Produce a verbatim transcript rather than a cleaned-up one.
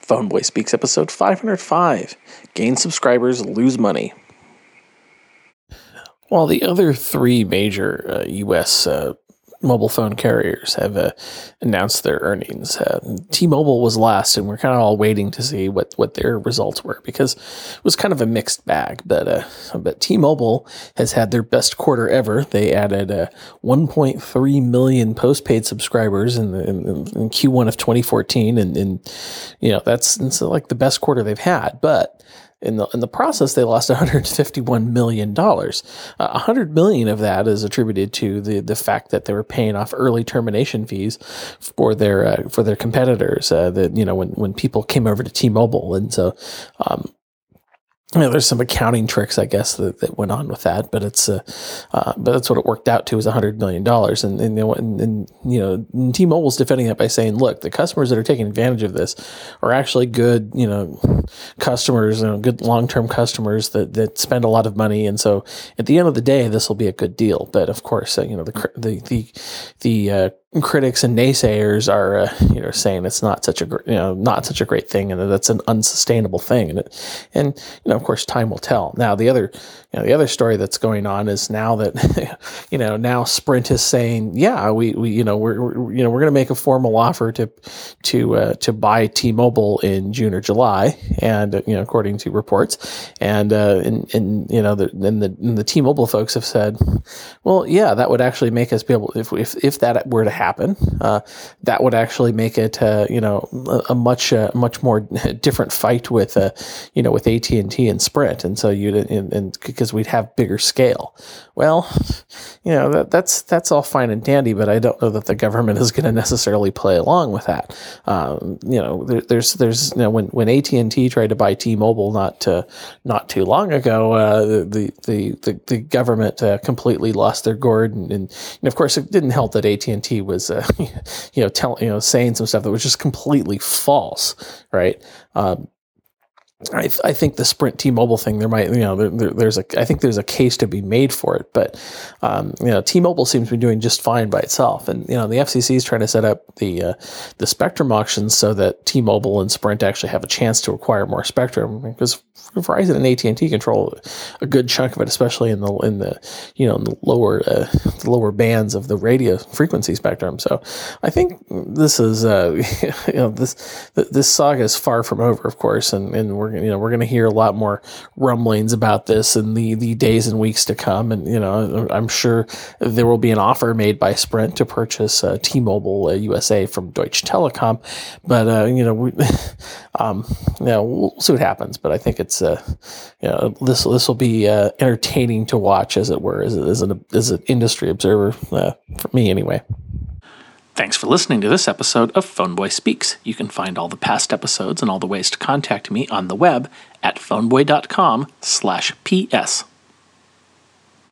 Phoneboy Speaks, episode five hundred five. Gain subscribers, lose money. While the other three major uh, U S uh, mobile phone carriers have uh, announced their earnings, uh, T-Mobile was last, and we're kind of all waiting to see what, what their results were, because it was kind of a mixed bag. But uh, but T-Mobile has had their best quarter ever. They added uh, one point three million postpaid subscribers in, the, in, in Q one of twenty fourteen, and, and you know that's it's like the best quarter they've had. But In the in the process, they lost one hundred fifty-one million dollars. Uh, one hundred million dollars of that is attributed to the, the fact that they were paying off early termination fees for their uh, for their competitors. Uh, that you know when when people came over to T-Mobile, and so. Um, You know, there's some accounting tricks, I guess, that, that went on with that, but it's uh, uh, but that's what it worked out to, is one hundred million dollars. And, and, you know, and, and, you know, T-Mobile's defending that by saying, look, the customers that are taking advantage of this are actually good, you know, customers, you know, good long-term customers that, that spend a lot of money. And so at the end of the day, this will be a good deal. But of course, uh, you know, the, the, the, the, uh, critics and naysayers are, uh, you know, saying it's not such a, gr- you know, not such a great thing, and that that's an unsustainable thing. And, it, and, you know, of course, time will tell. Now, the other, you know, the other story that's going on is now that, you know, now Sprint is saying, yeah, we, we, you know, we're, we're you know, we're going to make a formal offer to, to, uh, to buy T-Mobile in June or July. And, uh, you know, according to reports, and, uh, and, and, you know, the, and the, and the T-Mobile folks have said, well, yeah, that would actually make us be able, if, if, if that were to happen, uh, that would actually make it, uh, you know, a, a much, uh, much more different fight with, uh, you know, with A T and T and Sprint. And so you'd, and, and because we'd have bigger scale. Well, you know, that, that's, that's all fine and dandy, but I don't know that the government is going to necessarily play along with that. Um, you know, there, there's, there's, you know, when, when A T and T tried to buy T-Mobile not, uh, not too long ago, uh, the, the, the, the government, uh, completely lost their gourd. And, and, and of course it didn't help that A T and T was, uh, you know, telling, you know, saying some stuff that was just completely false, right? Um, I, th- I think the Sprint T-Mobile thing, there might, you know, there, there, there's a, I think there's a case to be made for it, but, um, you know, T-Mobile seems to be doing just fine by itself. And, you know, the F C C is trying to set up the, uh, the spectrum auctions so that T-Mobile and Sprint actually have a chance to acquire more spectrum, because Verizon and A T and T control a good chunk of it, especially in the, in the, you know, in the lower, uh, the lower bands of the radio frequency spectrum. So I think this is, uh, you know, this, this saga is far from over, of course, and, and we're, you know, we're going to hear a lot more rumblings about this in the, the days and weeks to come. And, you know, I'm sure there will be an offer made by Sprint to purchase uh, T-Mobile uh, U S A from Deutsche Telekom. But, uh, you know, we, um, you know, we'll see what happens. But I think it's, uh, you know, this, this will be uh, entertaining to watch, as it were, as, as, an, as an industry observer, uh, for me anyway. Thanks for listening to this episode of Phoneboy Speaks. You can find all the past episodes and all the ways to contact me on the web at phoneboy.com slash PS.